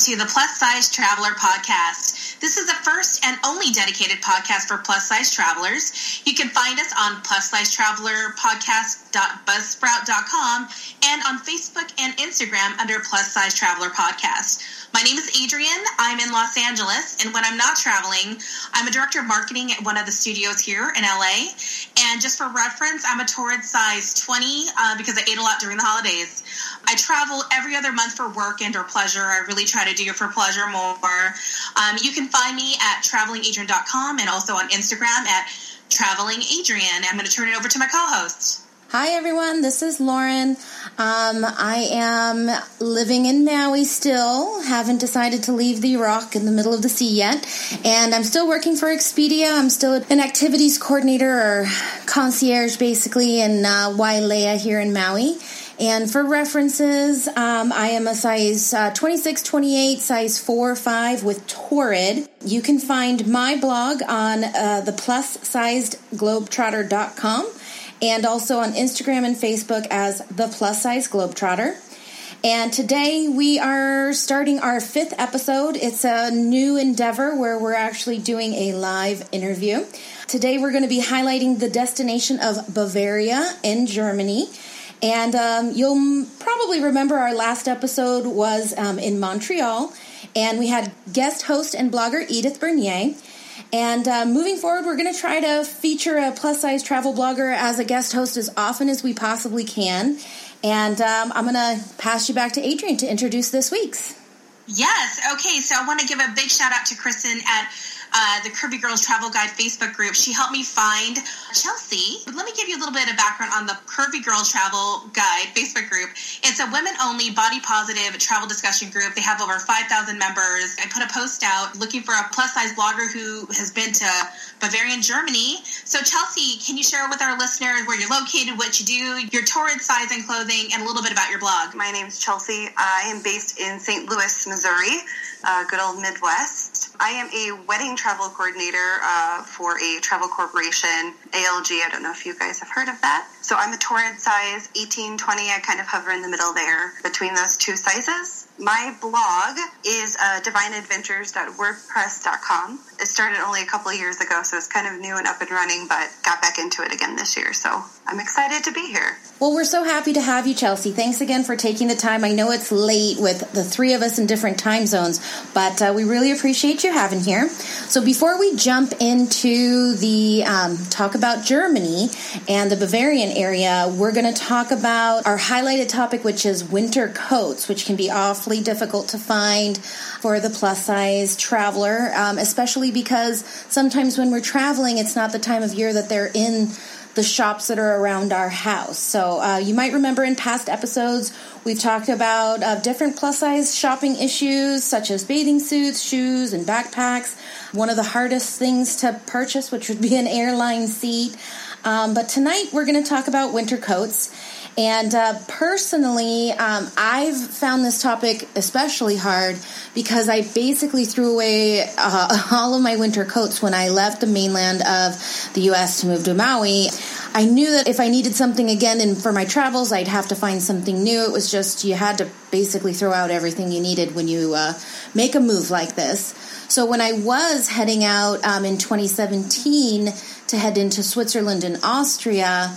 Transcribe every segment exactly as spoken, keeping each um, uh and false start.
to the Plus Size Traveler Podcast. This is the first and only dedicated podcast for plus size travelers. You can find us on plus size traveler podcast dot buzzsprout dot com and on Facebook and Instagram under Plus Size Traveler Podcast. My name is Adrian. I'm in Los Angeles, and when I'm not traveling, I'm a director of marketing at one of the studios here in L A. And just for reference, I'm a torrid size twenty uh, because I ate a lot during the holidays. I travel every other month for work and or pleasure. I really try to do it for pleasure more. Um, you can find me at traveling adrian dot com and also on Instagram at traveling adrian. I'm going to turn it over to my co-host. Hi, everyone. This is Lauren. Um, I am living in Maui still. Haven't decided to leave the rock in the middle of the sea yet. And I'm still working for Expedia. I'm still an activities coordinator or concierge, basically, in uh, Wailea here in Maui. And for references, um, I am a size uh, twenty-six, twenty-eight, size four, five with Torrid. You can find my blog on uh, the plus sized globetrotter dot com. And also on Instagram and Facebook as The Plus Size Globetrotter. And today we are starting our fifth episode. It's a new endeavor where we're actually doing a live interview. Today we're going to be highlighting the destination of Bavaria in Germany. And um, you'll probably remember our last episode was um, in Montreal. And we had guest host and blogger Edith Bernier. And uh, moving forward, we're going to try to feature a plus-size travel blogger as a guest host as often as we possibly can. And um, I'm going to pass you back to Adrian to introduce this week's. Yes. Okay. So I want to give a big shout out to Kristen at uh, the Curvy Girls Travel Guide Facebook group. She helped me find Chelsea. But let me give you a little bit of background on the Curvy Girls Travel Guide Facebook group. It's a women-only, body-positive travel discussion group. They have over five thousand members. I put a post out looking for a plus-size blogger who has been to Bavarian, Germany. So Chelsea, can you share with our listeners where you're located, what you do, your torrid size and clothing, and a little bit about your blog? My name's Chelsea. I am based in Saint Louis, Missouri, uh, good old Midwest. I am a wedding travel coordinator uh, for a travel corporation, A L G. I don't know if you guys have heard of that. So I'm a torrid size eighteen, twenty. I kind of hover in the middle there between those two sizes. My blog is uh, divine adventures dot wordpress dot com. It started only a couple of years ago, so it's kind of new and up and running, but got back into it again this year. So I'm excited to be here. Well, we're so happy to have you, Chelsea. Thanks again for taking the time. I know it's late with the three of us in different time zones, but uh, we really appreciate you having here. So before we jump into the um, talk about Germany and the Bavarian area, we're going to talk about our highlighted topic, which is winter coats, which can be awfully difficult to find for the plus-size traveler, um, especially because sometimes when we're traveling, it's not the time of year that they're in the shops that are around our house. So uh, you might remember in past episodes, we've talked about uh, different plus-size shopping issues, such as bathing suits, shoes, and backpacks. One of the hardest things to purchase, which would be an airline seat. Um, but tonight, we're going to talk about winter coats. And uh, personally, um, I've found this topic especially hard because I basically threw away uh, all of my winter coats when I left the mainland of the U S to move to Maui. I knew that if I needed something again in, for my travels, I'd have to find something new. It was just you had to basically throw out everything you needed when you uh, make a move like this. So when I was heading out um, in twenty seventeen to head into Switzerland and Austria,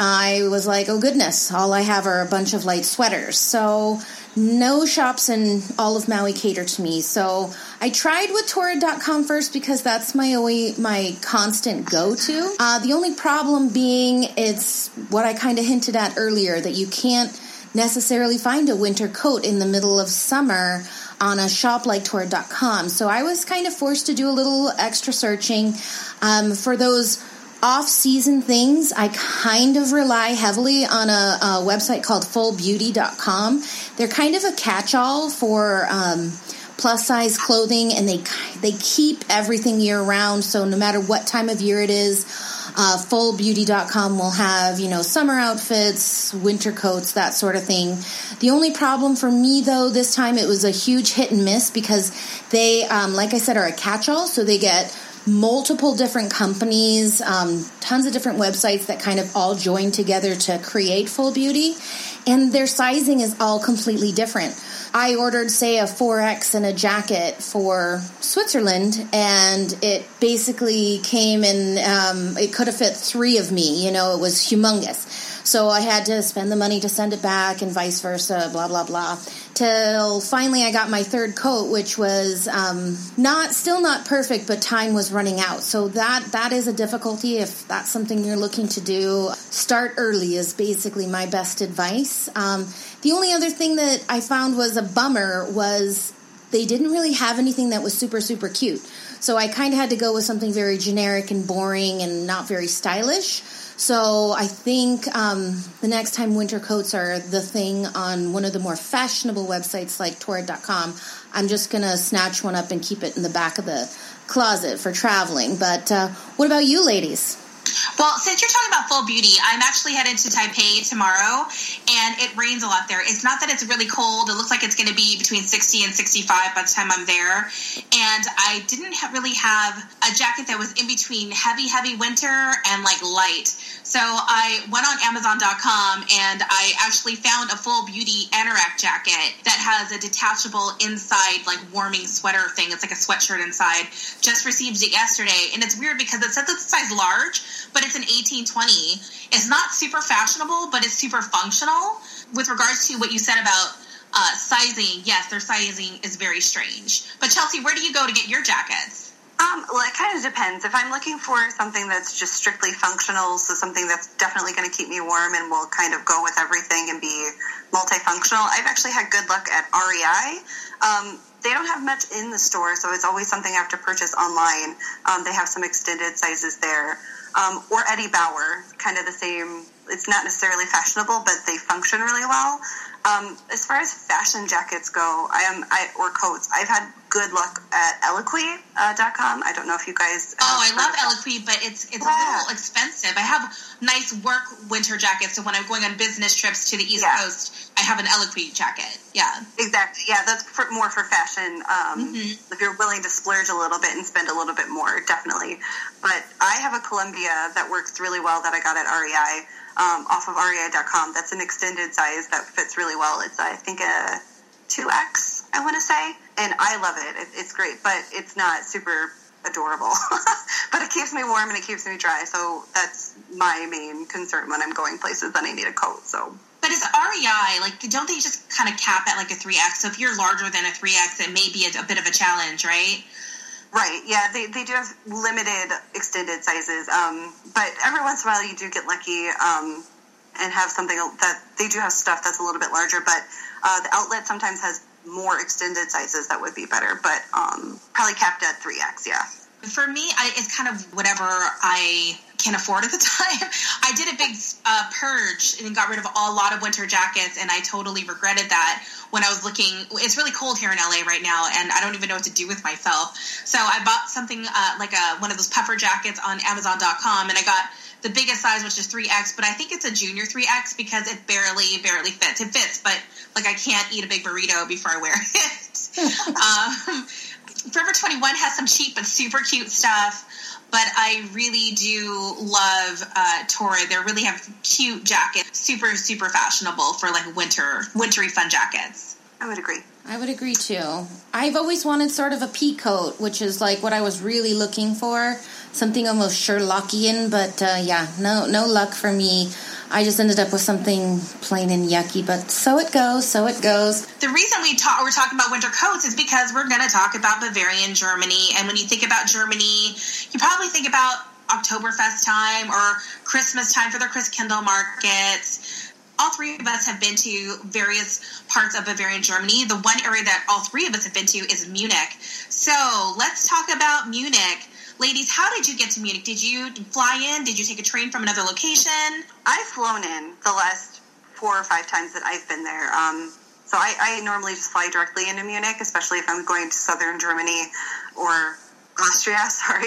I was like, oh goodness, all I have are a bunch of light sweaters. So no shops in all of Maui cater to me. So I tried with torrid dot com first because that's my only, my constant go-to. Uh, the only problem being it's what I kind of hinted at earlier, that you can't necessarily find a winter coat in the middle of summer on a shop like torrid dot com. So I was kind of forced to do a little extra searching um, for those off-season things. I kind of rely heavily on a, a website called full beauty dot com. They're kind of a catch-all for um, plus-size clothing, and they they keep everything year-round. So no matter what time of year it is, uh, full beauty dot com will have, you know, summer outfits, winter coats, that sort of thing. The only problem for me, though, this time it was a huge hit and miss because they, um, like I said, are a catch-all. So they get multiple different companies, um, tons of different websites that kind of all join together to create Full Beauty, and their sizing is all completely different. I ordered, say, a four X and a jacket for Switzerland, and it basically came in, um, it could have fit three of me, you know, it was humongous. So I had to spend the money to send it back and vice versa, blah, blah, blah. Till finally I got my third coat, which was um, not still not perfect, but time was running out. So that that is a difficulty. If that's something you're looking to do, start early is basically my best advice. Um, the only other thing that I found was a bummer was they didn't really have anything that was super, super cute. So I kind of had to go with something very generic and boring and not very stylish. So I think um, the next time winter coats are the thing on one of the more fashionable websites like Torrid dot com, I'm just going to snatch one up and keep it in the back of the closet for traveling. But uh, what about you ladies? Well, since you're talking about Full Beauty, I'm actually headed to Taipei tomorrow, and it rains a lot there. It's not that it's really cold. It looks like it's going to be between sixty and sixty-five by the time I'm there. And I didn't ha- really have a jacket that was in between heavy, heavy winter and, like, light. So I went on Amazon dot com, and I actually found a Full Beauty anorak jacket that has a detachable inside, like, warming sweater thing. It's like a sweatshirt inside. Just received it yesterday, and it's weird because it says it's a size large, but it's an eighteen twenty. It's not super fashionable, but it's super functional. With regards to what you said about uh, sizing, yes, their sizing is very strange. But Chelsea, where do you go to get your jackets? Um, well, it kind of depends. If I'm looking for something that's just strictly functional, so something that's definitely going to keep me warm and will kind of go with everything and be multifunctional, I've actually had good luck at R E I. Um, they don't have much in the store, so it's always something I have to purchase online. Um, they have some extended sizes there. Um, or Eddie Bauer, kind of the same. It's not necessarily fashionable, but they function really well. Um, as far as fashion jackets go, I am, I, or coats, I've had good luck at Eloquii dot com. I don't know if you guys... Oh, I love Eloquii, but it's it's yeah. a little expensive. I have nice work winter jackets, so when I'm going on business trips to the East yeah. Coast, I have an Eloquii jacket. Yeah. Exactly. Yeah, that's for, more for fashion. Um, mm-hmm. If you're willing to splurge a little bit and spend a little bit more, definitely. But I have a Columbia that works really well that I got at R E I. Um, off of R E I dot com. That's an extended size that fits really well. It's, I think, a two X, I want to say. And I love it. it. It's great, but it's not super adorable. But it keeps me warm and it keeps me dry. So that's my main concern when I'm going places that I need a coat. So. But is R E I, like, don't they just kind of cap at, like, a three X? So if you're larger than a three X, it may be a, a bit of a challenge, right? Right, yeah, they they do have limited extended sizes, um, but every once in a while you do get lucky um, and have something that they do have stuff that's a little bit larger, but uh, the outlet sometimes has more extended sizes that would be better, but um, probably capped at three X, yeah. For me, I, it's kind of whatever I can afford at the time. I did a big uh, purge and got rid of a lot of winter jackets, and I totally regretted that when I was looking. It's really cold here in L A right now, and I don't even know what to do with myself. So I bought something uh, like a one of those puffer jackets on Amazon dot com, and I got the biggest size, which is three X, but I think it's a junior three X because it barely, barely fits. It fits, but, like, I can't eat a big burrito before I wear it. um, Forever twenty-one has some cheap but super cute stuff, but I really do love uh, Torrid. They really have cute jackets, super, super fashionable for, like, winter, wintry fun jackets. I would agree. I would agree, too. I've always wanted sort of a pea coat, which is, like, what I was really looking for. Something almost Sherlockian, but, uh, yeah, no no luck for me. I just ended up with something plain and yucky, but so it goes, so it goes. The reason we talk, we're talking about winter coats is because we're going to talk about Bavarian Germany, and when you think about Germany, you probably think about Oktoberfest time or Christmas time for their Christkindl markets. All three of us have been to various parts of Bavarian Germany. The one area that all three of us have been to is Munich. So let's talk about Munich. Ladies, how did you get to Munich? Did you fly in? Did you take a train from another location? I've flown in the last four or five times that I've been there. Um, so I, I normally just fly directly into Munich, especially if I'm going to southern Germany or Austria, sorry.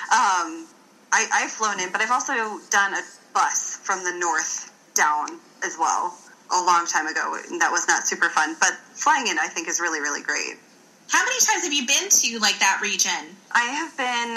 Um, I, I've flown in, but I've also done a bus from the north down as well a long time ago, and that was not super fun. But flying in, I think, is really, really great. How many times have you been to, like, that region? I have been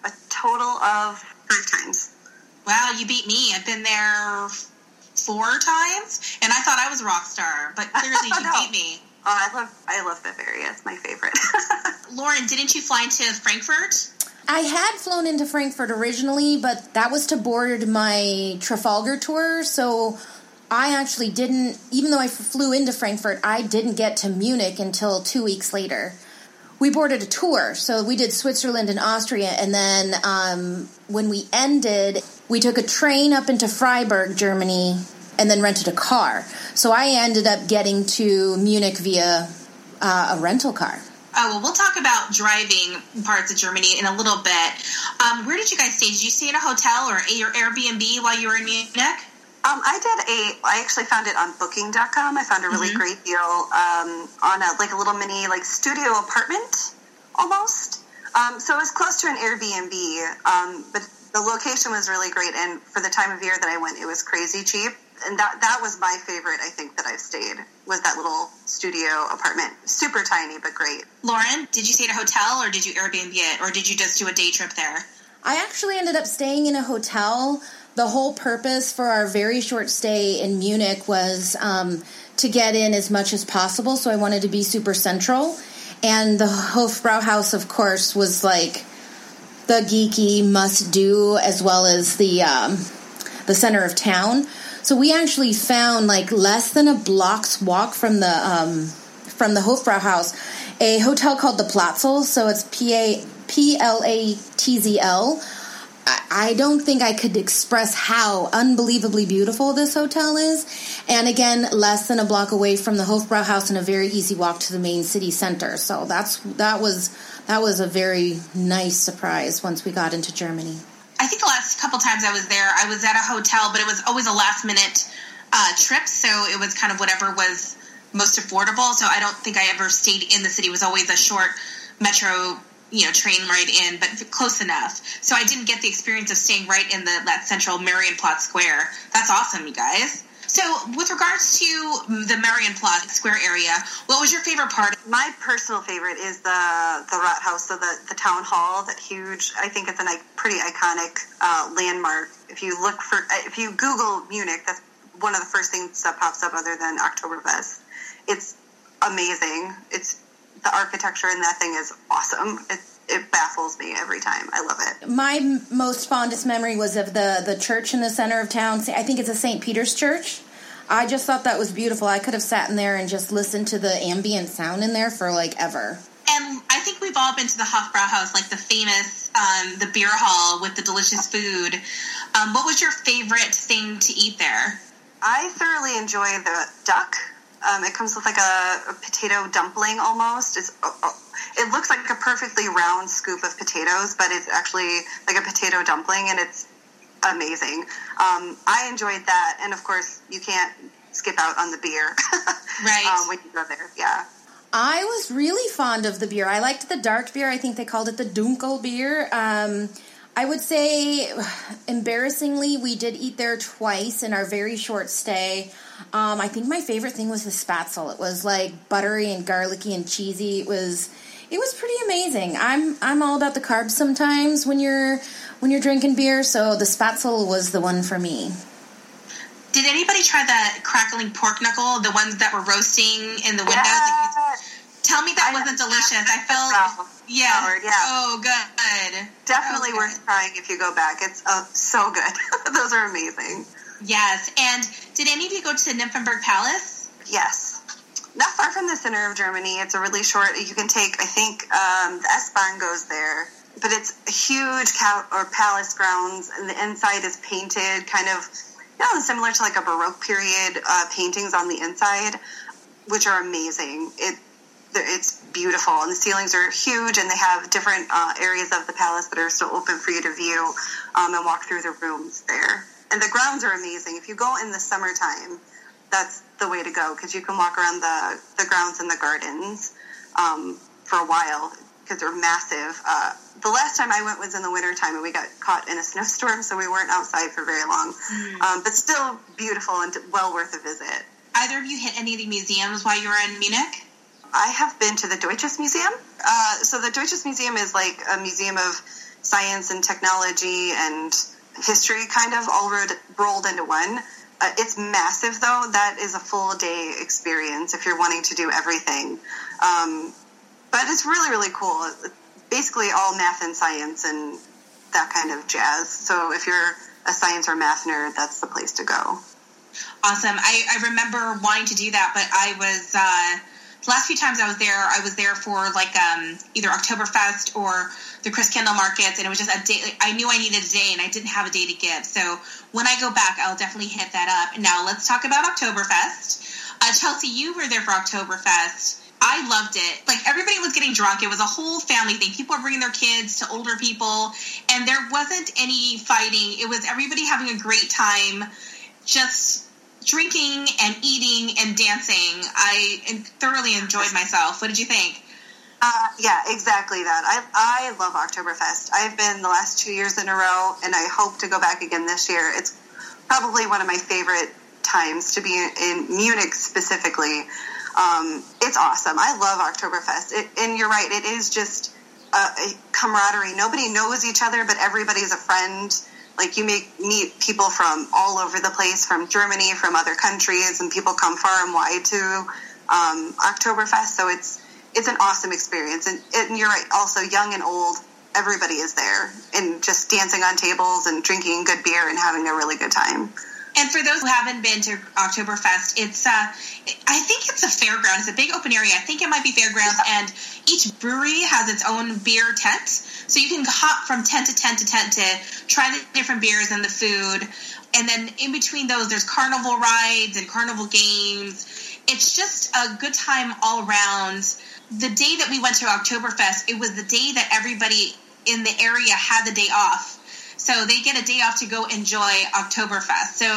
a total of five times. Wow, you beat me. I've been there four times, and I thought I was a rock star, but clearly you no. beat me. Oh, I love I love Bavaria. It's my favorite. Lauren, didn't you fly into Frankfurt? I had flown into Frankfurt originally, but that was to board my Trafalgar tour, so I actually didn't, even though I flew into Frankfurt, I didn't get to Munich until two weeks later. We boarded a tour, so we did Switzerland and Austria, and then um, when we ended, we took a train up into Freiburg, Germany, and then rented a car. So I ended up getting to Munich via uh, a rental car. Oh, well, we'll talk about driving parts of Germany in a little bit. Um, where did you guys stay? Did you stay in a hotel or your Airbnb while you were in Munich? Um, I did a, I actually found it on booking dot com. I found a really mm-hmm. great deal um, on a, like a little mini like studio apartment almost. Um, so it was close to an Airbnb, um, but the location was really great. And for the time of year that I went, it was crazy cheap. And that that was my favorite, I think, that I've stayed, was that little studio apartment. Super tiny, but great. Lauren, did you stay at a hotel or did you Airbnb it? Or did you just do a day trip there? I actually ended up staying in a hotel. The whole purpose for our very short stay in Munich was um, to get in as much as possible, so I wanted to be super central. And the Hofbrauhaus, of course, was like the geeky must-do, as well as the um, the center of town. So we actually found, like, less than a block's walk from the um, from the Hofbrauhaus, a hotel called the Platzl. So it's P A P L A T Z L. I don't think I could express how unbelievably beautiful this hotel is. And again, less than a block away from the Hofbrauhaus and a very easy walk to the main city center. So that's that was that was a very nice surprise once we got into Germany. I think the last couple times I was there, I was at a hotel, but it was always a last minute uh, trip. So it was kind of whatever was most affordable. So I don't think I ever stayed in the city. It was always a short metro you know, train right in, but close enough. So I didn't get the experience of staying right in the that central Marienplatz Square. That's awesome, you guys. So with regards to the Marienplatz Square area, what was your favorite part? My personal favorite is the the Rathaus, so the, the town hall, that huge, I think it's a like, pretty iconic uh, landmark. If you look for, if you Google Munich, that's one of the first things that pops up other than Oktoberfest. It's amazing. It's The architecture in that thing is awesome. It, it baffles me every time. I love it. My m- most fondest memory was of the, the church in the center of town. I think it's a Saint Peter's Church. I just thought that was beautiful. I could have sat in there and just listened to the ambient sound in there for, like, ever. And I think we've all been to the Hofbrauhaus, like the famous, um, the beer hall with the delicious food. Um, what was your favorite thing to eat there? I thoroughly enjoy the duck. Um, it comes with like a, a potato dumpling almost. It's, uh, uh, it looks like a perfectly round scoop of potatoes, but it's actually like a potato dumpling, and it's amazing. Um, I enjoyed that, and of course, you can't skip out on the beer. Right. um, when you go there, yeah. I was really fond of the beer. I liked the dark beer. I think they called it the Dunkel beer. Um, I would say, embarrassingly, we did eat there twice in our very short stay. Um, I think my favorite thing was the Spätzle. It was like buttery and garlicky and cheesy. It was, it was pretty amazing. I'm, I'm all about the carbs sometimes when you're, when you're drinking beer. So the Spätzle was the one for me. Did anybody try the crackling pork knuckle, the ones that were roasting in the windows? Yeah. Tell me that I wasn't delicious. I felt, yeah, Howard, yeah. Oh, good. Definitely okay. worth trying if you go back. It's uh, so good. Those are amazing. Yes. And did any of you go to Nymphenburg Palace? Yes. Not far from the center of Germany. It's a really short, you can take, I think, um, the S-Bahn goes there. But it's a huge cal- or palace grounds, and the inside is painted kind of, you know, similar to like a Baroque period uh, paintings on the inside, which are amazing. It It's beautiful, and the ceilings are huge, and they have different uh, areas of the palace that are still open for you to view um, and walk through the rooms there. And the grounds are amazing. If you go in the summertime, that's the way to go, because you can walk around the, the grounds and the gardens um, for a while, because they're massive. Uh, the last time I went was in the wintertime, and we got caught in a snowstorm, so we weren't outside for very long. Mm. Um, but still beautiful and well worth a visit. Either of you hit any of the museums while you were in Munich? I have been to the Deutsches Museum. Uh, so the Deutsches Museum is like a museum of science and technology and history kind of all rolled, rolled into one. Uh, it's massive, though. That is a full day experience if you're wanting to do everything. Um, but it's really, really cool. Basically all math and science and that kind of jazz. So if you're a science or math nerd, that's the place to go. Awesome. I, I remember wanting to do that, but I was, uh, the last few times I was there, I was there for like um, either Oktoberfest or the Chris Kendall markets, and it was just a day. I knew I needed a day, and I didn't have a day to give. So when I go back, I'll definitely hit that up. Now let's talk about Oktoberfest. Uh, Chelsea, you were there for Oktoberfest. I loved it. Like, everybody was getting drunk. It was a whole family thing. People were bringing their kids to older people, and there wasn't any fighting. It was everybody having a great time, just drinking and eating and dancing. I thoroughly enjoyed myself. What did you think? Uh, yeah, exactly that. I I love Oktoberfest. I've been the last two years in a row, and I hope to go back again this year. It's probably one of my favorite times to be in, in Munich specifically. Um, it's awesome. I love Oktoberfest. It, and you're right, it is just a, a camaraderie. Nobody knows each other, but everybody's a friend. Like, you make, meet people from all over the place, from Germany, from other countries, and people come far and wide to um, Oktoberfest. So it's it's an awesome experience. And, and you're right, also young and old, everybody is there, and just dancing on tables and drinking good beer and having a really good time. And for those who haven't been to Oktoberfest, it's uh, I think it's a fairground. It's a big open area. I think it might be fairgrounds, and each brewery has its own beer tent. So you can hop from tent to tent to tent to try the different beers and the food. And then in between those, there's carnival rides and carnival games. It's just a good time all around. The day that we went to Oktoberfest, it was the day that everybody in the area had the day off. So they get a day off to go enjoy Oktoberfest. So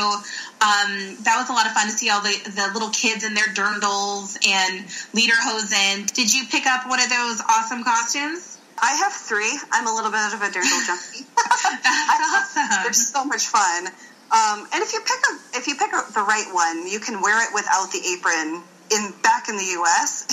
um, that was a lot of fun to see all the, the little kids in their dirndls and lederhosen. Did you pick up one of those awesome costumes? I have three. I'm a little bit of a dirndl junkie. That's awesome. They're so much fun. Um, and if you pick a, if you pick a, the right one, you can wear it without the apron in back in the U S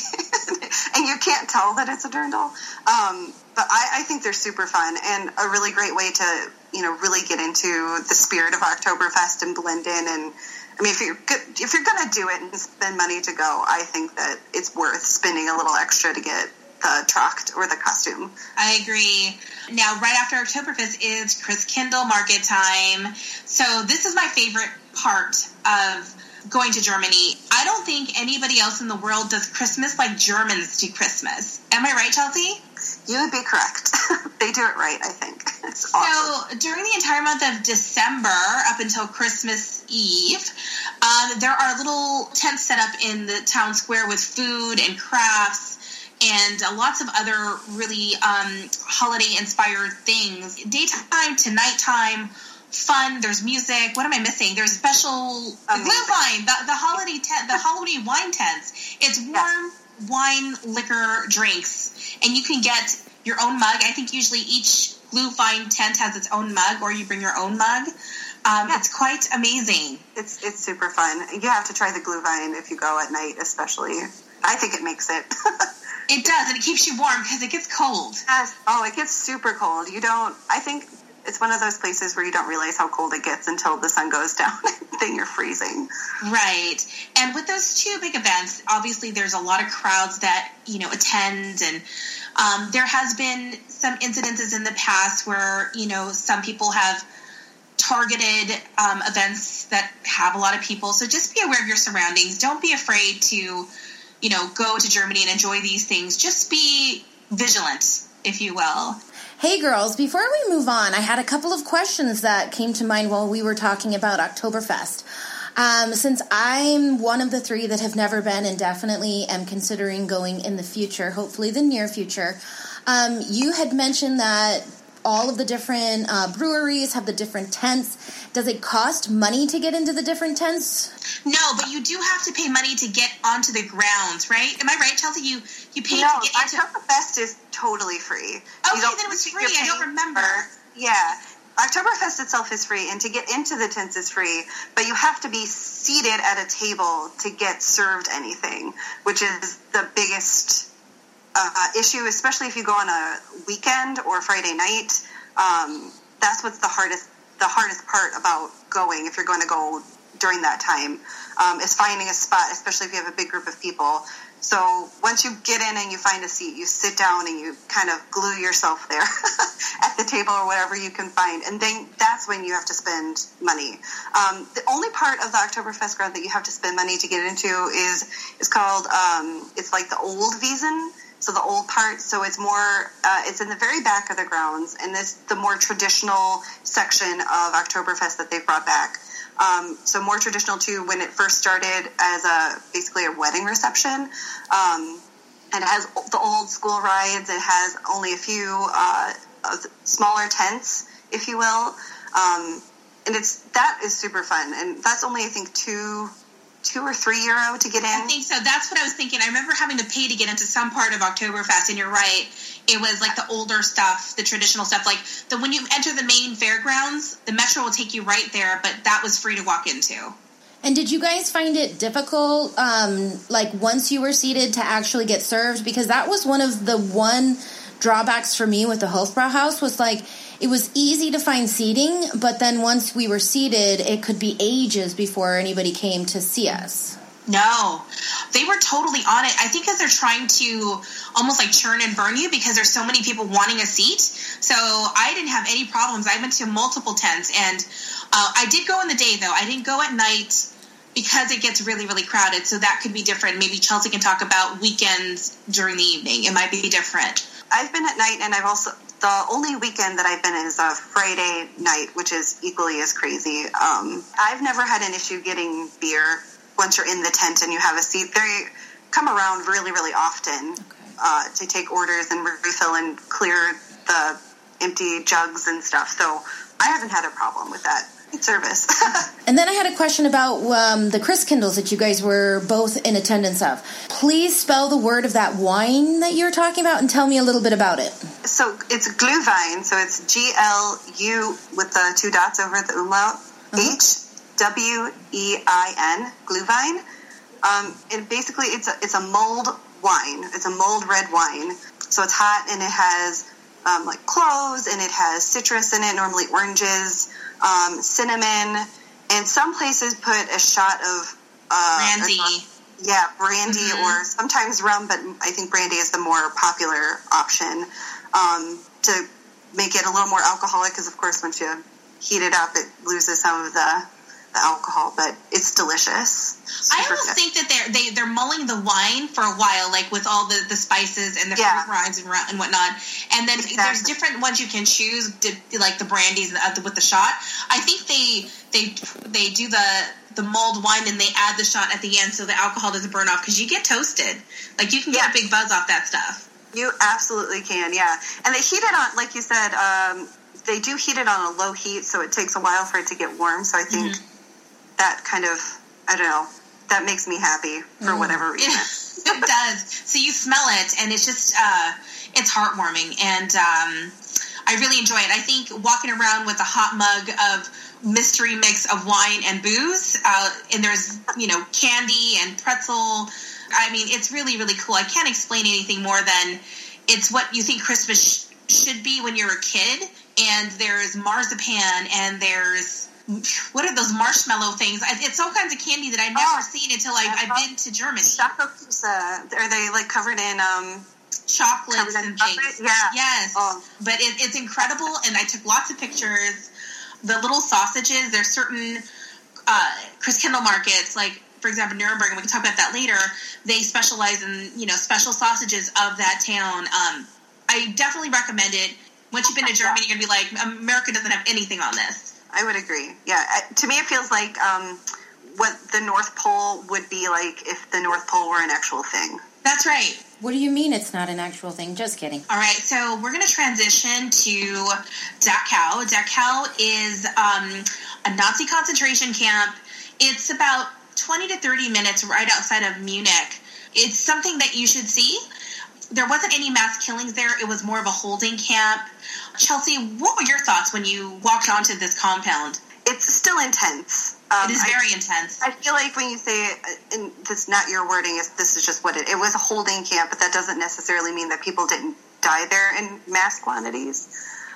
and you can't tell that it's a dirndl. Um, but I, I think they're super fun and a really great way to, you know, really get into the spirit of Oktoberfest and blend in. And I mean, if you're good, if you're going to do it and spend money to go, I think that it's worth spending a little extra to get the tracht or the costume. I agree. Now, right after Oktoberfest is Chris Kendall market time. So this is my favorite part of going to Germany. I don't think anybody else in the world does Christmas like Germans do Christmas. Am I right, Chelsea? You would be correct. They do it right, I think. It's awesome. So during the entire month of December up until Christmas Eve, um, there are little tents set up in the town square with food and crafts and uh, lots of other really um, holiday-inspired things. Daytime to nighttime, fun. There's music. What am I missing? There's special the glühwein, the, the holiday tent, the Halloween wine tents. It's warm yes. wine, liquor, drinks, and you can get your own mug. I think usually each glühwein tent has its own mug, or you bring your own mug. Um, yeah. It's quite amazing. It's it's super fun. You have to try the glühwein if you go at night, especially. I think it makes it. It does, and it keeps you warm because it gets cold. Yes. Oh, it gets super cold. You don't. I think it's one of those places where you don't realize how cold it gets until the sun goes down and then you're freezing. Right. And with those two big events, obviously there's a lot of crowds that, you know, attend, and um, there has been some incidences in the past where, you know, some people have targeted um, events that have a lot of people. So just be aware of your surroundings. Don't be afraid to, you know, go to Germany and enjoy these things. Just be vigilant, if you will. Hey girls, before we move on, I had a couple of questions that came to mind while we were talking about Oktoberfest. Um, since I'm one of the three that have never been and definitely am considering going in the future, hopefully the near future, um, you had mentioned that all of the different uh, breweries have the different tents. Does it cost money to get into the different tents? No, but you do have to pay money to get onto the grounds, right? Am I right, Chelsea? You you pay no, to get into... Oktoberfest is totally free. Okay, then it was free. I don't remember. For, yeah. Oktoberfest itself is free, and to get into the tents is free, but you have to be seated at a table to get served anything, which is the biggest uh, issue, especially if you go on a weekend or Friday night. Um, that's what's the hardest the hardest part about going, if you're going to go during that time, um, is finding a spot, especially if you have a big group of people. So once you get in and you find a seat, you sit down and you kind of glue yourself there at the table or whatever you can find. And then that's when you have to spend money. Um, the only part of the Oktoberfest ground that you have to spend money to get into is is called, um, it's like the old Wiesen, so the old part. So it's more, uh, it's in the very back of the grounds, and it's the more traditional section of Oktoberfest that they've brought back. Um, so more traditional to when it first started as a basically a wedding reception, um, and it has the old school rides. It has only a few uh, smaller tents, if you will, um, and it's that is super fun. And that's only I think two. two or three euro to get in. I think so. That's what I was thinking. I remember having to pay to get into some part of Oktoberfest, and you're right. It was like the older stuff, the traditional stuff. Like the when you enter the main fairgrounds, the metro will take you right there, but that was free to walk into. And did you guys find it difficult, um, like once you were seated, to actually get served? Because that was one of the one drawbacks for me with the Hofbrauhaus was like it was easy to find seating, but then once we were seated, it could be ages before anybody came to see us. No, they were totally on it. I think because they're trying to almost like churn and burn you because there's so many people wanting a seat. So I didn't have any problems. I went to multiple tents, and uh, I did go in the day, though. I didn't go at night because it gets really, really crowded. So that could be different. Maybe Chelsea can talk about weekends during the evening. It might be different. I've been at night, and I've also, the only weekend that I've been is a Friday night, which is equally as crazy. Um, I've never had an issue getting beer once you're in the tent and you have a seat. They come around really, really often okay. uh, to take orders and refill and clear the empty jugs and stuff. So I haven't had a problem with that. Service. And then I had a question about um, the Christkindls that you guys were both in attendance of. Please spell the word of that wine that you were talking about and tell me a little bit about it. So it's Glühwein, so it's G L U with the two dots over the umlaut, uh-huh. H W E I N, Glühwein. Um, and basically it's a, it's a mulled wine. It's a mulled red wine. So it's hot, and it has um, like cloves, and it has citrus in it, normally oranges, Um, cinnamon, and some places put a shot of uh, brandy. A, yeah, brandy, mm-hmm. or sometimes rum, but I think brandy is the more popular option um, to make it a little more alcoholic. Because of course, once you heat it up, it loses some of the, the alcohol. But it's delicious. I almost good. think that they're they, they're mulling the wine for a while, like with all the, the spices and the yeah. fruit rinds and, and whatnot. And then exactly. there's different ones you can choose, like the brandies with the shot. I think they they they do the the mulled wine and they add the shot at the end so the alcohol doesn't burn off, because you get toasted. Like you can get yeah. a big buzz off that stuff. You absolutely can, yeah. And they heat it on, like you said, um, they do heat it on a low heat, so it takes a while for it to get warm. So I think mm-hmm. that kind of, I don't know, that makes me happy for mm. whatever reason. It does. So you smell it, and it's just, uh, it's heartwarming, and um, I really enjoy it. I think walking around with a hot mug of mystery mix of wine and booze, uh, and there's, you know, candy and pretzel. I mean, it's really, really cool. I can't explain anything more than it's what you think Christmas sh- should be when you're a kid, and there's marzipan, and there's what are those marshmallow things? It's all kinds of candy that I've never oh, seen until I've, I've been to Germany. Schokoküsse. Are they like covered in um, chocolates covered in and chocolate? things? Yeah. Yes. Oh. But it, it's incredible, and I took lots of pictures. The little sausages, there's certain uh, Christkindl markets, like, for example, Nuremberg, and we can talk about that later. They specialize in, you know, special sausages of that town. Um, I definitely recommend it. Once you've been to Germany, you're going to be like, America doesn't have anything on this. I would agree. Yeah. To me, it feels like um, what the North Pole would be like if the North Pole were an actual thing. That's right. What do you mean it's not an actual thing? Just kidding. All right. So we're going to transition to Dachau. Dachau is um, a Nazi concentration camp. It's about twenty to thirty minutes right outside of Munich. It's something that you should see. There wasn't any mass killings there. It was more of a holding camp. Chelsea, what were your thoughts when you walked onto this compound? It's still intense. Um, it is very I, intense. I feel like when you say, and that's not your wording, is this is just what it, it was a holding camp, but that doesn't necessarily mean that people didn't die there in mass quantities.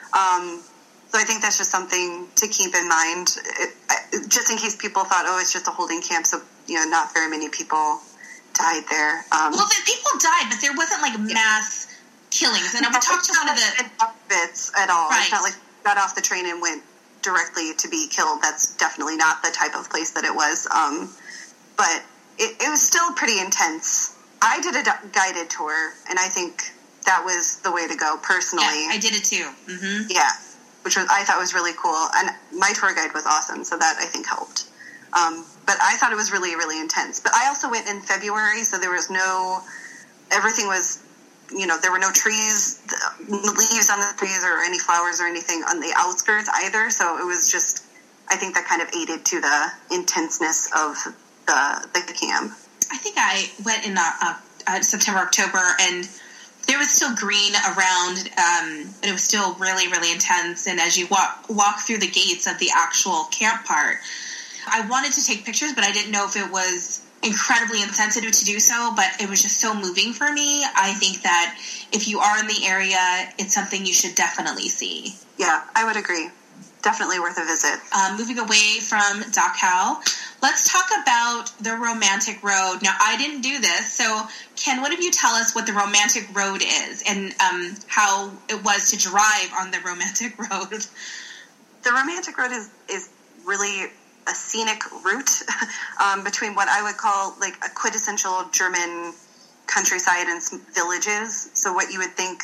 Um, so I think that's just something to keep in mind, it, it, just in case people thought, oh, it's just a holding camp, so, you know, not very many people died there. Um, well, the people died, but there wasn't, like, mass killings. And I would talk to one of the... bits at all. Right. It's not like got off the train and went directly to be killed. That's definitely not the type of place that it was. Um, but it, it was still pretty intense. I did a guided tour, and I think that was the way to go, personally. Yeah, I did it too. Mm-hmm. Yeah, which was I thought was really cool. And my tour guide was awesome, so that I think helped. Um, but I thought it was really, really intense. But I also went in February, so there was no... Everything was... You know, there were no trees, leaves on the trees or any flowers or anything on the outskirts either. So it was just, I think that kind of aided to the intenseness of the the camp. I think I went in uh, uh, September, October, and there was still green around, um, and it was still really, really intense. And as you walk walk through the gates of the actual camp part, I wanted to take pictures, but I didn't know if it was incredibly insensitive to do so, but it was just so moving for me. I think that if you are in the area, it's something you should definitely see. Yeah, I would agree. Definitely worth a visit. Um, moving away from Dachau, let's talk about the Romantic Road. Now, I didn't do this, so Ken, what if you tell us what the Romantic Road is and um, how it was to drive on the Romantic Road? The Romantic Road is, is really a scenic route um, between what I would call like a quintessential German countryside and some villages. So what you would think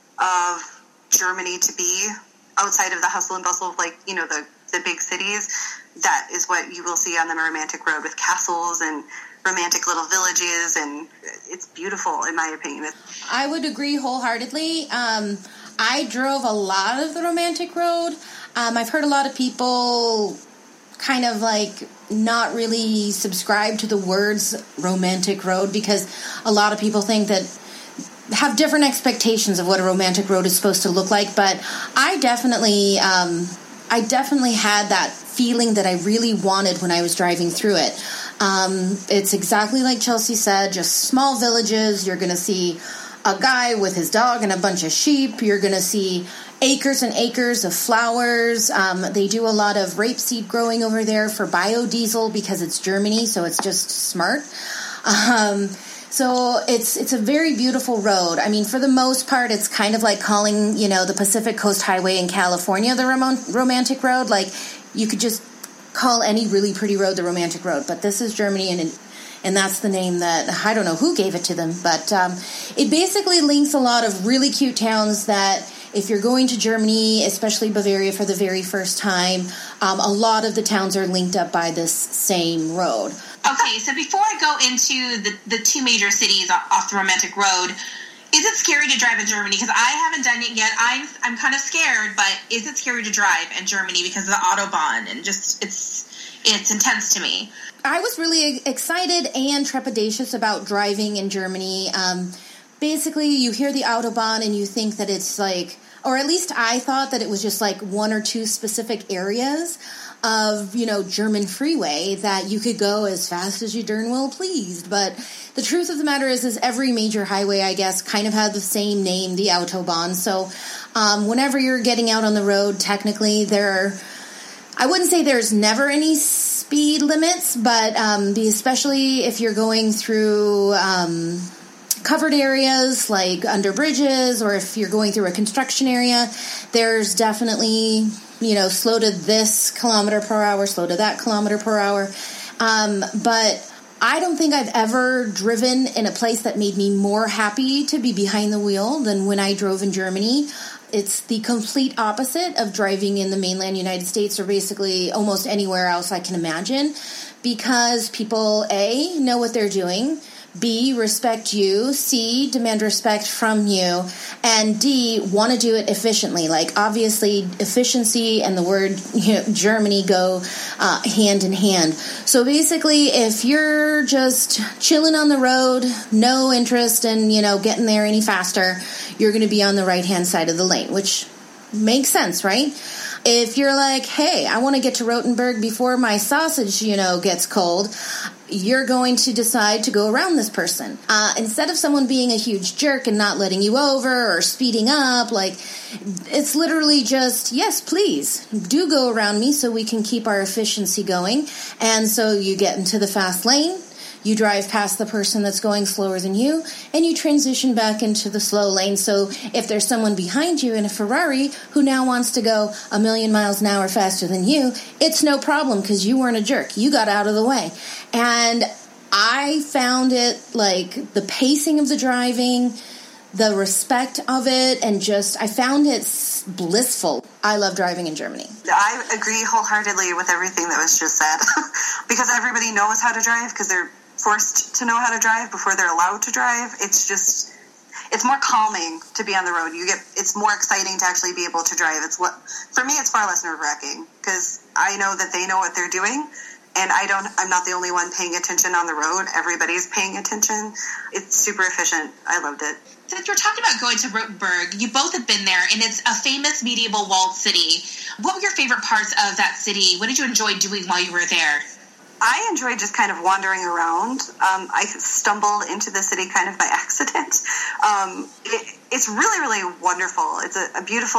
of Germany to be outside of the hustle and bustle of like, you know, the, the big cities, that is what you will see on the Romantic Road with castles and romantic little villages, and it's beautiful in my opinion. I would agree wholeheartedly. Um, I drove a lot of the Romantic Road. Um, I've heard a lot of people kind of like not really subscribe to the words Romantic Road because a lot of people think that have different expectations of what a romantic road is supposed to look like. But I definitely, um, I definitely had that feeling that I really wanted when I was driving through it. Um, it's exactly like Chelsea said, just small villages. You're going to see a guy with his dog and a bunch of sheep. You're going to see acres and acres of flowers. Um, they do a lot of rapeseed growing over there for biodiesel because it's Germany, so it's just smart. Um, so it's it's a very beautiful road. I mean, for the most part, it's kind of like calling, you know, the Pacific Coast Highway in California the rom- Romantic Road. Like, you could just call any really pretty road the Romantic Road, but this is Germany, and and that's the name that, I don't know who gave it to them, but um, it basically links a lot of really cute towns that if you're going to Germany, especially Bavaria for the very first time, um, a lot of the towns are linked up by this same road. Okay, so before I go into the, the two major cities off the Romantic Road, is it scary to drive in Germany? Because I haven't done it yet. I'm I'm kind of scared, but is it scary to drive in Germany because of the Autobahn and just it's it's intense to me? I was really excited and trepidatious about driving in Germany. Um, basically, you hear the Autobahn and you think that it's like, or at least I thought that it was just like one or two specific areas of, you know, German freeway that you could go as fast as you darn well pleased. But the truth of the matter is, is every major highway, I guess, kind of had the same name, the Autobahn. So um, whenever you're getting out on the road, technically there are, I wouldn't say there's never any speed limits, but um, the, especially if you're going through um, covered areas like under bridges, or if you're going through a construction area, there's definitely, you know, slow to this kilometer per hour, slow to that kilometer per hour. Um, but I don't think I've ever driven in a place that made me more happy to be behind the wheel than when I drove in Germany. It's the complete opposite of driving in the mainland United States, or basically almost anywhere else I can imagine, because people, A, know what they're doing, B, respect you, C, demand respect from you, and D, want to do it efficiently. Like, obviously, efficiency and the word, you know, Germany go uh, hand in hand. So basically, if you're just chilling on the road, no interest in, you know, getting there any faster, you're going to be on the right-hand side of the lane, which makes sense, right? If you're like, hey, I want to get to Rothenburg before my sausage, you know, gets cold, you're going to decide to go around this person. Uh, instead of someone being a huge jerk and not letting you over or speeding up, like, it's literally just, yes, please, do go around me so we can keep our efficiency going. And so you get into the fast lane. You drive past the person that's going slower than you, and you transition back into the slow lane. So if there's someone behind you in a Ferrari who now wants to go a million miles an hour faster than you, it's no problem because you weren't a jerk. You got out of the way. And I found it, like, the pacing of the driving, the respect of it, and just, I found it blissful. I love driving in Germany. I agree wholeheartedly with everything that was just said because everybody knows how to drive because they're forced to know how to drive before they're allowed to drive. It's just, it's more calming to be on the road. You get, it's more exciting to actually be able to drive. It's what, for me, it's far less nerve-wracking because I know that they know what they're doing, and I don't, I'm not the only one paying attention on the road. Everybody's paying attention. It's super efficient. I loved it. Since you're talking about going to Rotenburg, you both have been there, and it's a famous medieval walled city. What were your favorite parts of that city? What did you enjoy doing while you were there? I enjoyed just kind of wandering around. Um, I stumbled into the city kind of by accident. Um, it, it's really, really wonderful. It's a, a beautiful,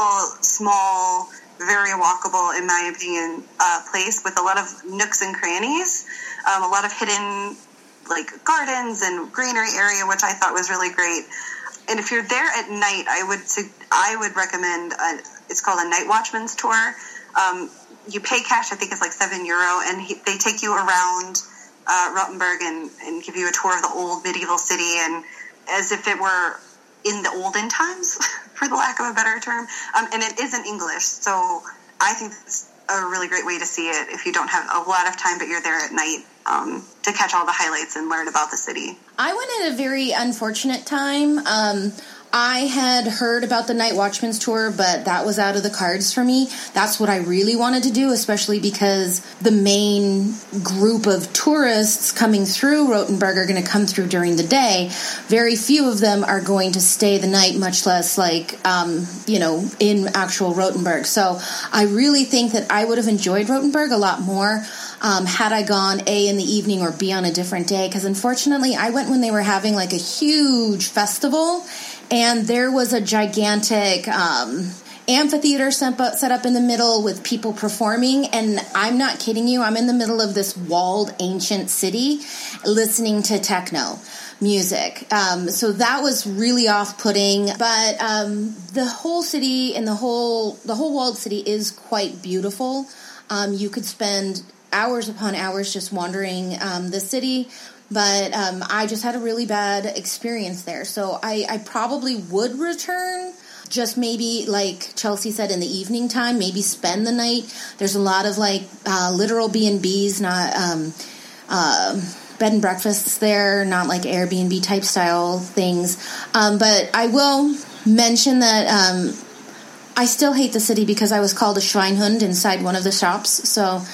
small, very walkable, in my opinion, uh, place with a lot of nooks and crannies, um, a lot of hidden, like, gardens and greenery area, which I thought was really great. And if you're there at night, I would I would recommend a, it's called a Night Watchman's Tour. Um, you pay cash, I think it's like seven euro, and he, they take you around uh, Rotenburg and, and give you a tour of the old medieval city, and as if it were in the olden times, for the lack of a better term. Um, and it is in English, so I think it's a really great way to see it if you don't have a lot of time, but you're there at night um, to catch all the highlights and learn about the city. I went at a very unfortunate time. Um, I had heard about the Night Watchman's Tour, but that was out of the cards for me. That's what I really wanted to do, especially because the main group of tourists coming through Rotenburg are going to come through during the day. Very few of them are going to stay the night, much less, like, um, you know, in actual Rotenburg. So I really think that I would have enjoyed Rotenburg a lot more um, had I gone A, in the evening, or B, on a different day. Because unfortunately, I went when they were having, like, a huge festival. And there was a gigantic um, amphitheater set up in the middle with people performing. And I'm not kidding you. I'm in the middle of this walled ancient city listening to techno music. Um, so that was really off-putting. But um, the whole city and the whole the whole walled city is quite beautiful. Um, you could spend hours upon hours just wandering um, the city. But um, I just had a really bad experience there. So I, I probably would return, just maybe, like Chelsea said, in the evening time, maybe spend the night. There's a lot of, like, uh, literal B and B's, not um, uh, bed and breakfasts there, not like Airbnb type style things. Um, but I will mention that um, I still hate the city because I was called a Schweinhund inside one of the shops. So uh,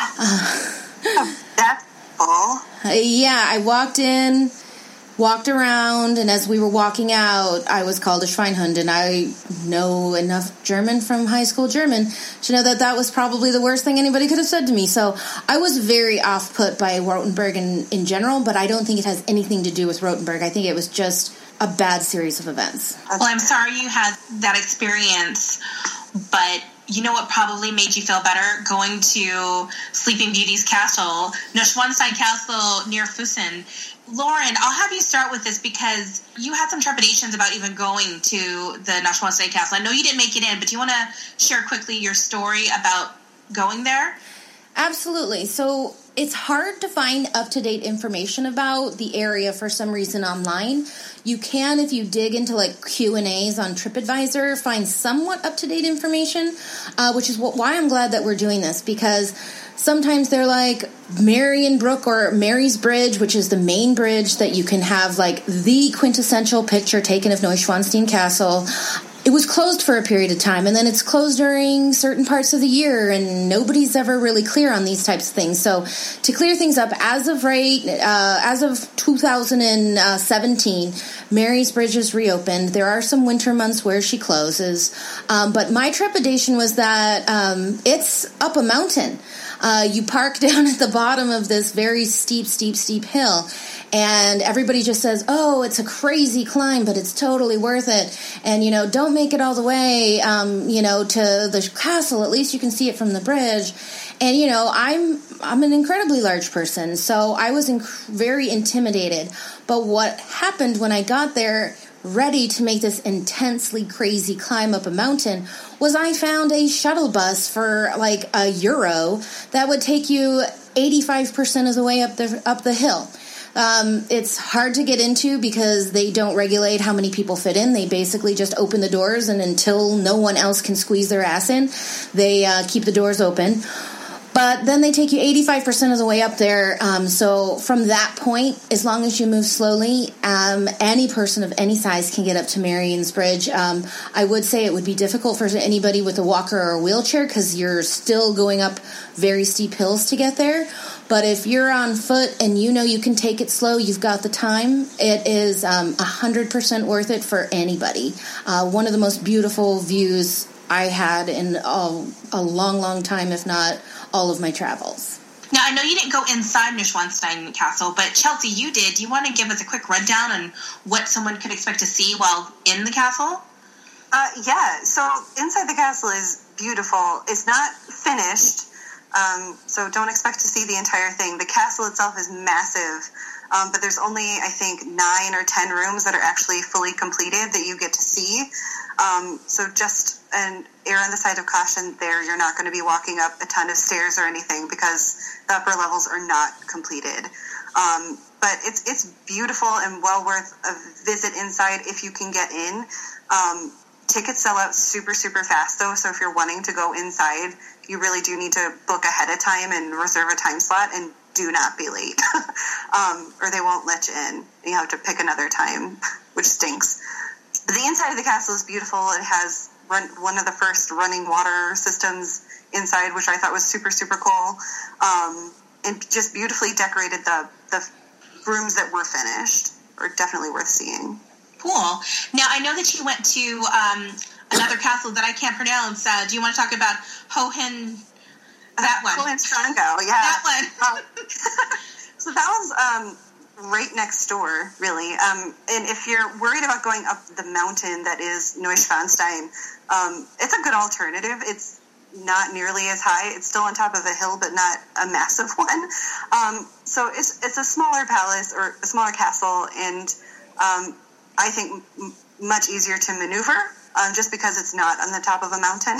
oh, that's all. Yeah, I walked in, walked around, and as we were walking out, I was called a Schweinhund, and I know enough German from high school German to know that that was probably the worst thing anybody could have said to me. So I was very off-put by Rotenburg in, in general, but I don't think it has anything to do with Rotenburg. I think it was just a bad series of events. Well, I'm sorry you had that experience, but you know what probably made you feel better? Going to Sleeping Beauty's castle, Neuschwanstein Castle near Füssen. Lauren, I'll have you start with this because you had some trepidations about even going to the Neuschwanstein Castle. I know you didn't make it in, but do you want to share quickly your story about going there? Absolutely. So it's hard to find up-to-date information about the area for some reason online. You can, if you dig into like Q and A's on TripAdvisor, find somewhat up-to-date information, uh, which is what, why I'm glad that we're doing this, because sometimes they're like Marienbrook or Mary's Bridge, which is the main bridge that you can have like the quintessential picture taken of Neuschwanstein Castle. It was closed for a period of time, and then it's closed during certain parts of the year, and nobody's ever really clear on these types of things. So to clear things up, as of right, uh, as of two thousand seventeen, Mary's Bridge is reopened. There are some winter months where she closes, um, but my trepidation was that um, it's up a mountain. Uh, you park down at the bottom of this very steep, steep, steep hill, and everybody just says, oh, it's a crazy climb, but it's totally worth it. And, you know, don't make it all the way, um, you know, to the castle. At least you can see it from the bridge. And, you know, I'm I'm an incredibly large person, so I was inc- very intimidated. But what happened when I got there, ready to make this intensely crazy climb up a mountain, was I found a shuttle bus for like a euro that would take you eighty-five percent of the way up the up the hill. Um, it's hard to get into because they don't regulate how many people fit in. They basically just open the doors, and until no one else can squeeze their ass in, they uh, keep the doors open. But then they take you eighty-five percent of the way up there. Um, so from that point, as long as you move slowly, um, any person of any size can get up to Marion's Bridge. Um, I would say it would be difficult for anybody with a walker or a wheelchair because you're still going up very steep hills to get there. But if you're on foot and you know you can take it slow, you've got the time, it is um, one hundred percent worth it for anybody. Uh, one of the most beautiful views I had in a, a long, long time, if not all of my travels. Now, I know you didn't go inside Neuschwanstein Castle, but Chelsea, you did. Do you want to give us a quick rundown on what someone could expect to see while in the castle? Uh, yeah, so inside the castle is beautiful. It's not finished, um, so don't expect to see the entire thing. The castle itself is massive, um, but there's only, I think, nine or ten rooms that are actually fully completed that you get to see. Um, so just an err on the side of caution there. You're not going to be walking up a ton of stairs or anything because the upper levels are not completed. Um, but it's it's beautiful and well worth a visit inside if you can get in. Um, tickets sell out super, super fast, though, so if you're wanting to go inside, you really do need to book ahead of time and reserve a time slot, and do not be late, um, or they won't let you in. You have to pick another time, which stinks. The inside of the castle is beautiful. It has run, one of the first running water systems inside, which I thought was super, super cool. Um, and just beautifully decorated. The, the rooms that were finished are definitely worth seeing. Cool. Now, I know that you went to um, another castle that I can't pronounce. Uh, do you want to talk about Hohen... That uh, one. Hohenschwangau, yeah. That one. um, so that was... Um, right next door, really. Um, and if you're worried about going up the mountain that is Neuschwanstein, um, it's a good alternative. It's not nearly as high. It's still on top of a hill, but not a massive one. Um, so it's it's a smaller palace or a smaller castle, and um, I think m- much easier to maneuver um, just because it's not on the top of a mountain.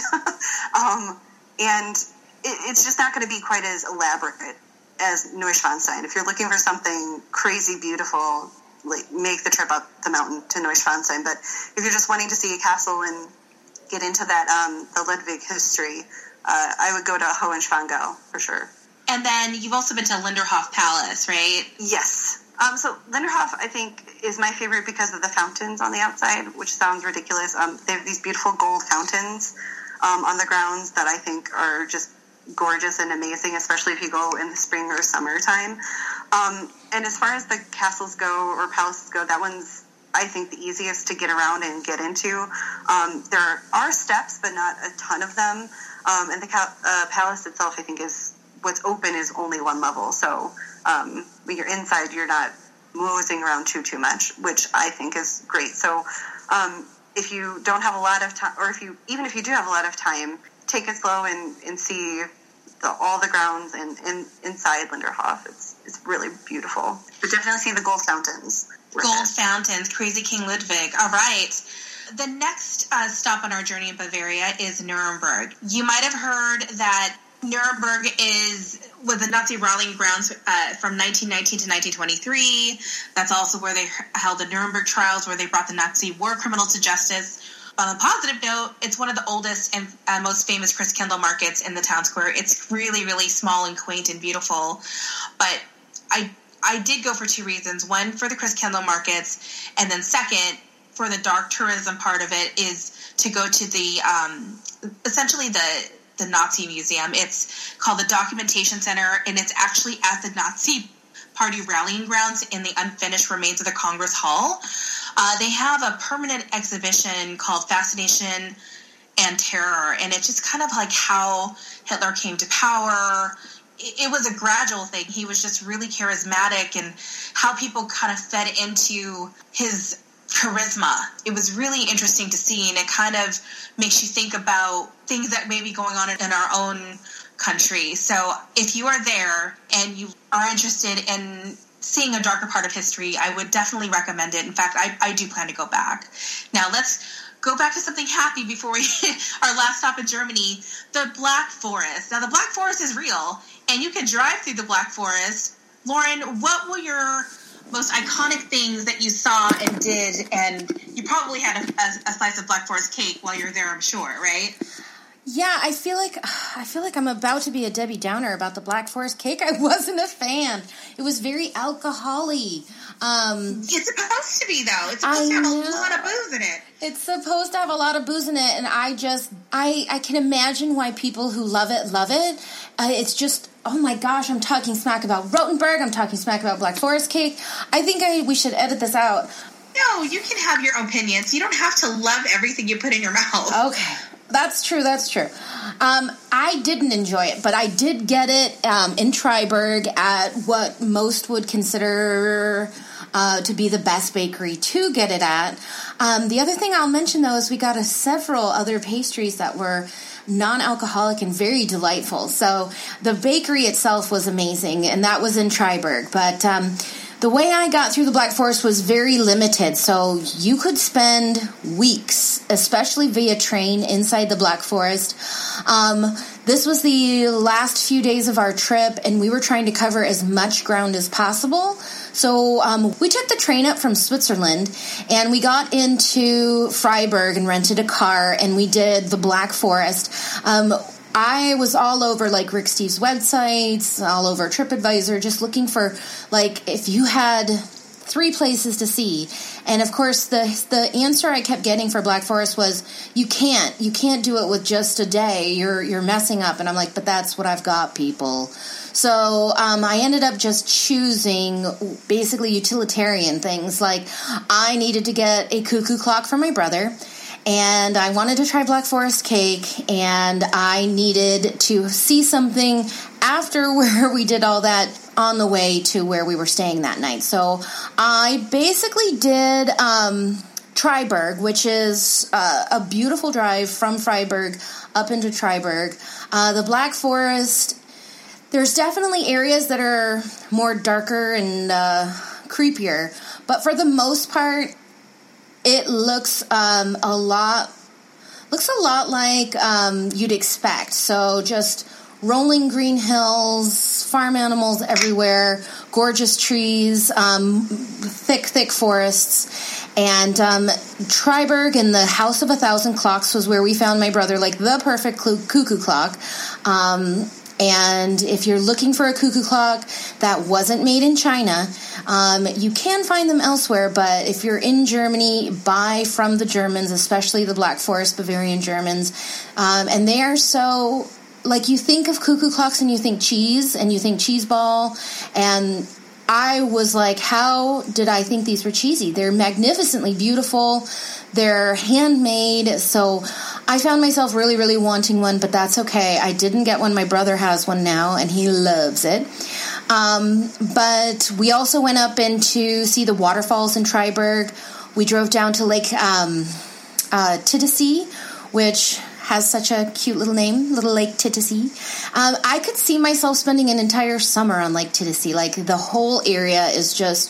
um, and it, it's just not going to be quite as elaborate as Neuschwanstein. If you're looking for something crazy beautiful, like make the trip up the mountain to Neuschwanstein. But if you're just wanting to see a castle and get into that um, the Ludwig history, uh, I would go to Hohenschwangau for sure. And then you've also been to Linderhof Palace, right? Yes. Um, so Linderhof, I think, is my favorite because of the fountains on the outside, which sounds ridiculous. Um, they have these beautiful gold fountains um, on the grounds that I think are just gorgeous and amazing, especially if you go in the spring or summertime. Um, and as far as the castles go or palaces go, that one's, I think, the easiest to get around and get into. Um, there are steps, but not a ton of them. Um, and the ca- uh, palace itself, I think, is what's open is only one level. So um, when you're inside, you're not moseying around too, too much, which I think is great. So um, if you don't have a lot of time, or if you, even if you do have a lot of time, take it slow and, and see the, all the grounds and, and inside Linderhof. It's it's really beautiful. But definitely see the gold fountains. Gold fountains, Crazy King Ludwig. All right. The next uh, stop on our journey in Bavaria is Nuremberg. You might have heard that Nuremberg is was the Nazi rallying grounds uh, from nineteen nineteen to nineteen twenty-three. That's also where they held the Nuremberg trials, where they brought the Nazi war criminals to justice. On a positive note, it's one of the oldest and uh, most famous Christkindl markets in the town square. It's really, really small and quaint and beautiful. But I I did go for two reasons. One, for the Christkindl markets, and then second, for the dark tourism part of it, is to go to the, um, essentially the, the Nazi museum. It's called the Documentation Center, and it's actually at the Nazi Party rallying grounds in the unfinished remains of the Congress Hall. Uh, they have a permanent exhibition called Fascination and Terror, and it's just kind of like how Hitler came to power, it, it was a gradual thing. He was just really charismatic, and how people kind of fed into his charisma. It was really interesting to see, and it kind of makes you think about things that may be going on in our own country. So if you are there and you are interested in seeing a darker part of history, I would definitely recommend it. In fact, I, I do plan to go back. Now let's go back to something happy before we our last stop in Germany, the Black Forest. Now the Black Forest is real, and you can drive through the Black Forest. Lauren, what were your most iconic things that you saw and did? And you probably had a, a, a slice of Black Forest cake while you were there, I'm sure, right? Yeah, I feel like I feel like I'm about to be a Debbie Downer about the Black Forest cake. I wasn't a fan. It was very alcohol-y. Um, it's supposed to be, though. It's supposed I to have know. a lot of booze in it. It's supposed to have a lot of booze in it, and I just I I can imagine why people who love it love it. Uh, it's just, oh my gosh, I'm talking smack about Rotenberg. I'm talking smack about Black Forest cake. I think I we should edit this out. No, you can have your opinions. You don't have to love everything you put in your mouth. Okay. That's true, that's true. Um, I didn't enjoy it, but I did get it um, in Triberg at what most would consider uh, to be the best bakery to get it at. Um, the other thing I'll mention, though, is we got a several other pastries that were non-alcoholic and very delightful. So the bakery itself was amazing, and that was in Triberg. But um, the way I got through the Black Forest was very limited, so you could spend weeks, especially via train, inside the Black Forest. Um, this was the last few days of our trip, and we were trying to cover as much ground as possible. So um, we took the train up from Switzerland, and we got into Freiburg and rented a car, and we did the Black Forest. Um, I was all over, like, Rick Steves' websites, all over TripAdvisor, just looking for, like, if you had three places to see. And, of course, the the answer I kept getting for Black Forest was, you can't. You can't do it with just a day. You're you're messing up. And I'm like, but that's what I've got, people. So um, I ended up just choosing basically utilitarian things. Like, I needed to get a cuckoo clock for my brother, and I wanted to try Black Forest cake, and I needed to see something after where we did all that on the way to where we were staying that night. So I basically did um, Triberg, which is uh, a beautiful drive from Freiburg up into Triberg. Uh, the Black Forest, there's definitely areas that are more darker and uh, creepier, but for the most part, it looks um, a lot looks a lot like um, you'd expect. So just rolling green hills, farm animals everywhere, gorgeous trees, um, thick, thick forests. And um, Triberg and the House of a Thousand Clocks was where we found my brother, like the perfect cuckoo clock. Um, and if you're looking for a cuckoo clock that wasn't made in China, um, you can find them elsewhere. But if you're in Germany, buy from the Germans, especially the Black Forest Bavarian Germans. Um, and they are so... Like, you think of cuckoo clocks and you think cheese, and you think cheese ball, and I was like, how did I think these were cheesy? They're magnificently beautiful. They're handmade. So I found myself really, really wanting one, but that's okay. I didn't get one. My brother has one now, and he loves it. Um, but we also went up in to see the waterfalls in Triberg. We drove down to Lake um, uh, Titisee, which has such a cute little name, Little Lake Titisee. Um, I could see myself spending an entire summer on Lake Titisee. Like, the whole area is just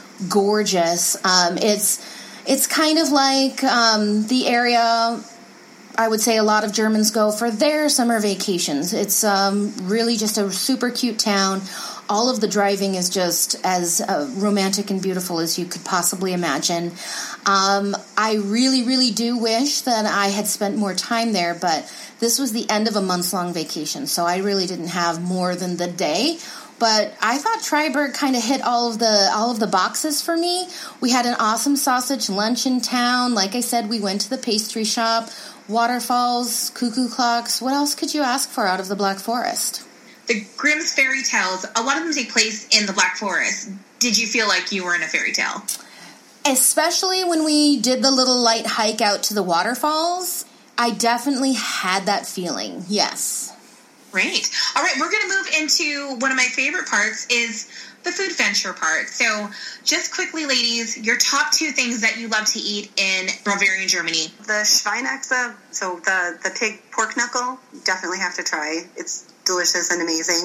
gorgeous. Um, it's it's kind of like um, the area I would say a lot of Germans go for their summer vacations. It's um, really just a super cute town. All of the driving is just as uh, romantic and beautiful as you could possibly imagine. Um, I really, really do wish that I had spent more time there, but this was the end of a months-long vacation, so I really didn't have more than the day. But I thought Triberg kind of hit all of the all of the boxes for me. We had an awesome sausage lunch in town. Like I said, we went to the pastry shop, waterfalls, cuckoo clocks. What else could you ask for out of the Black Forest? The Grimm's fairy tales, a lot of them take place in the Black Forest. Did you feel like you were in a fairy tale? Especially when we did the little light hike out to the waterfalls, I definitely had that feeling, yes. Great. All right, we're going to move into one of my favorite parts is the food venture part. So just quickly, ladies, your top two things that you love to eat in Bavarian Germany. The Schweineachse, so the, the pig pork knuckle, definitely have to try. It's delicious and amazing.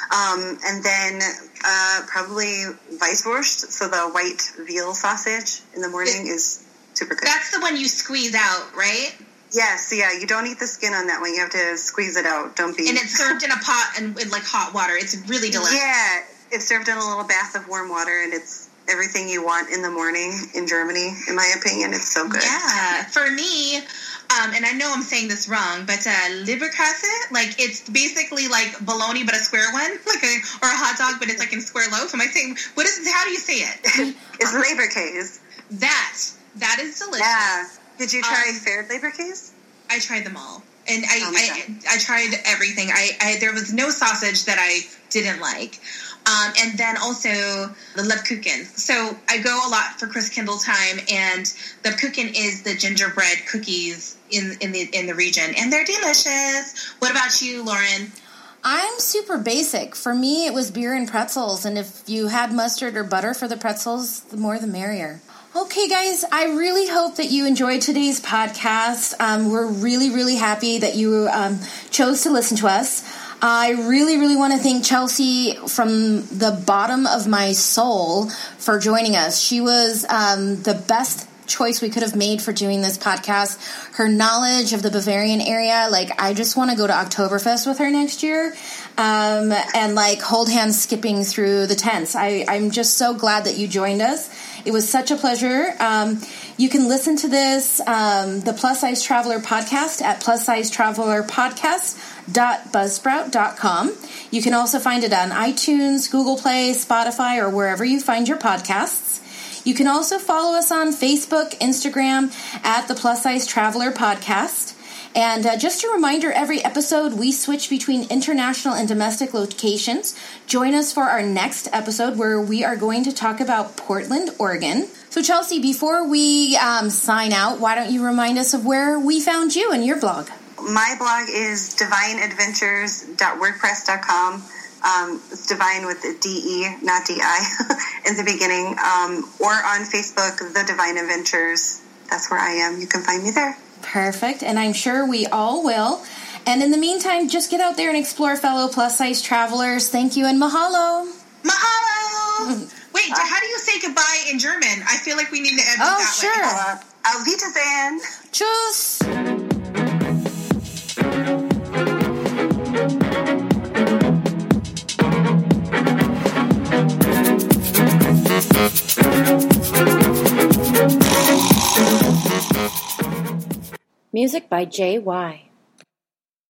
Um, and then uh, probably Weisswurst, so the white veal sausage in the morning it, is super good. That's the one you squeeze out, right? Yes, yeah, you don't eat the skin on that one. You have to squeeze it out. Don't be... And it's served in a pot and with, like, hot water. It's really delicious. Yeah, it's served in a little bath of warm water, and it's everything you want in the morning in Germany, in my opinion. It's so good. Yeah, for me... Um, and I know I'm saying this wrong, but uh, Leberkäse, like it's basically like bologna but a square one, like a, or a hot dog but it's like in square loaf. Am I saying what is? How do you say it? It's Leberkäse. That that is delicious. Yeah. Did you try um, fair Leberkäse? I tried them all, and I oh I, I tried everything. I, I there was no sausage that I didn't like. Um, and then also the Lebkuchen. So I go a lot for Christkindl time, and Lebkuchen is the gingerbread cookies in in the in the region, and they're delicious. What about you, Lauren? I'm super basic. For me, it was beer and pretzels, and if you had mustard or butter for the pretzels, the more the merrier. Okay, guys, I really hope that you enjoyed today's podcast. Um, we're really, really happy that you um, chose to listen to us. I really, really want to thank Chelsea from the bottom of my soul for joining us. She was um, the best choice we could have made for doing this podcast. Her knowledge of the Bavarian area, like, I just want to go to Oktoberfest with her next year um, and, like, hold hands skipping through the tents. I, I'm just so glad that you joined us. It was such a pleasure. Um, you can listen to this, um, the Plus Size Traveler podcast at plus size traveler podcast dot buzzsprout dot com. You can also find it on iTunes, Google Play, Spotify, or wherever you find your podcasts. You can also follow us on Facebook, Instagram at the Plus Size Traveler podcast. And uh, just a reminder, every episode we switch between international and domestic locations. Join us for our next episode where we are going to talk about Portland, Oregon. So Chelsea, before we um, sign out, why don't you remind us of where we found you and your blog? My blog is divine adventures dot wordpress dot com. Um, it's divine with the D E, not D I, in the beginning. Um, or on Facebook, The Divine Adventures. That's where I am. You can find me there. Perfect. And I'm sure we all will. And in the meantime, just get out there and explore, fellow plus-size travelers. Thank you and mahalo. Mahalo! Wait, how do you say goodbye in German? I feel like we need to end oh, that sure. way. Uh, Auf Wiedersehen. Tschüss. Music by J Y